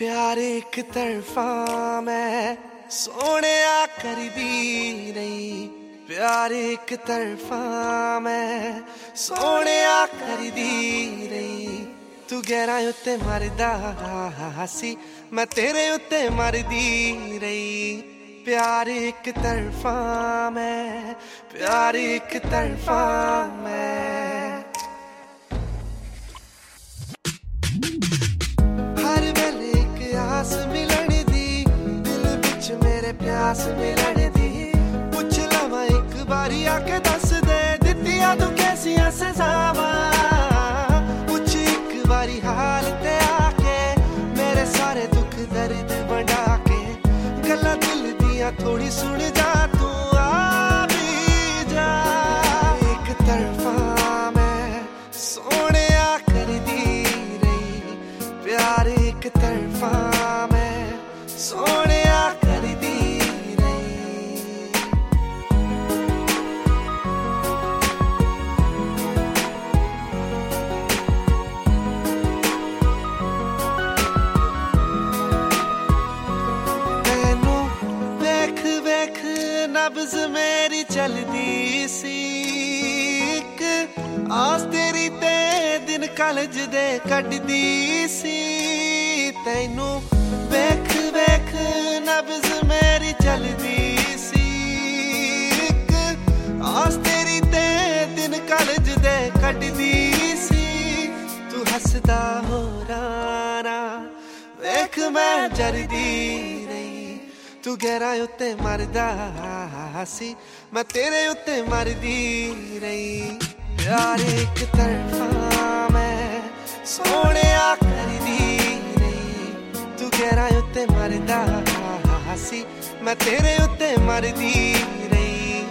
प्यार एक तरफा मैं सोहणिया करदी नहीं, प्यार एक तरफा मैं सोहणिया करदी नहीं। तू गहरा उत्ते मरदा सी, मैं तेरे उत्ते मरदी रही। प्यार एक तरफा मैं, प्यार एक तरफा मैं। हर वेले एक आस मिलन दी, दिल विच मेरे प्यास मिलन दी। पुछ लवां एक बारी आके दस दे, दित्तियां तू कैसियां सजावां। पुछ एक बारी हाल ते आके, मेरे सारे दुख दर्द वंडा के। गल्लां दिल दियां थोड़ी सुन जा, तू आ भी जा। एक तरफा मैं सोहणिया करदी रही, प्यार एक तरफा मैं सोहणिया करदी रही। तैनू वेख वेख नब्ज़ मेरी चलदी सी, एक आस तेरी ते दिन कलज दे कटदी सी। तैनू वेख वेख नब्ज़ मेरी चलदी सी, एक आस तेरी ते दिन कलज दे कटदी सी। तू हसदा हो राना वेख मैं जरदी रही। तू गहरा उत्ते मरदा सी, मैं तेरे उत्ते मरदी रही। प्यार एक तरफा मैं सोहणिया करदी रही। तू गहरा उत्ते मरदा सी, मैं तेरे उत्ते मरदी रही।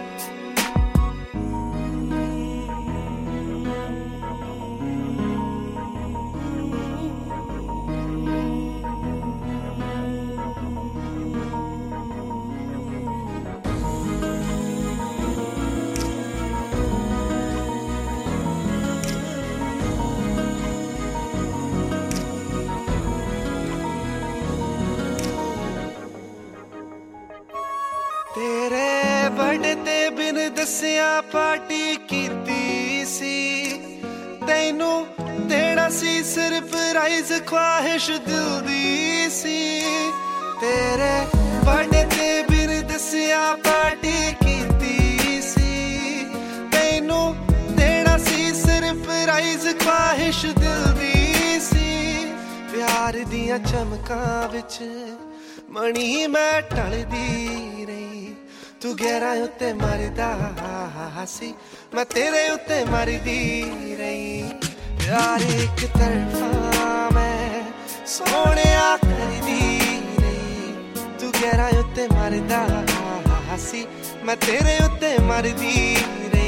तेरे बर्थडे ते बिन दसिया पार्टी कीती सी। तैनू देना सी सरप्राइज ख्वाहिश दिल दी सी। तेरे बर्थडे ते बिन दसिया पार्टी कीती सी। तैनू देना सी सरप्राइज ख्वाहिश दिल दी सी। प्यार दियां चमकां विच मणी मैं टलदी रही। तू गहरा उत्ते मरदा सी, मैं तेरे उत्ते मरदी रही। प्यार एक तरफा मैं सोहणिया करदी रही। तू गहरा उत्ते मरदा सी, मैं तेरे उत्ते मरदी रही।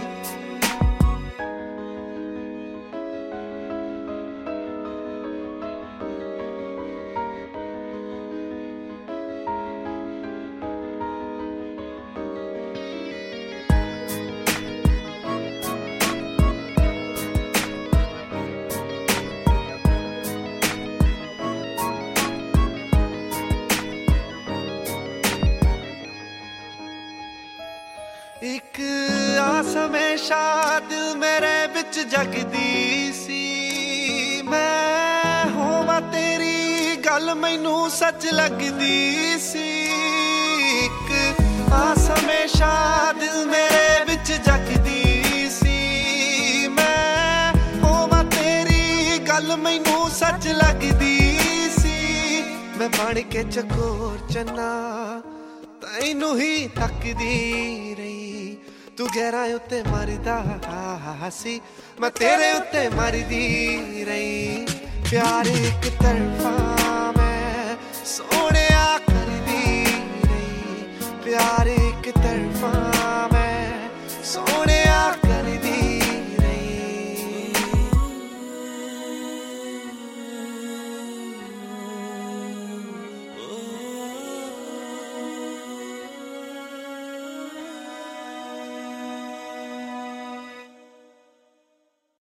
एक आस हमेशा दिल मेरे विच जगदी सी। मैं होवां तेरी गल मैनू सच लगदी सी। एक आस हमेशा दिल मेरे विच जगदी सी। मैं होवां तेरी गल मैनू सच लगदी सी। मैं बन के चकोर चन्ना तैनू ही तकदी रही। तू गहरा उत्ते मरदा सी, मैं तेरे उत्ते मरदी रही। प्यार एक तरफा मैं सोहणिया करदी रही। प्यार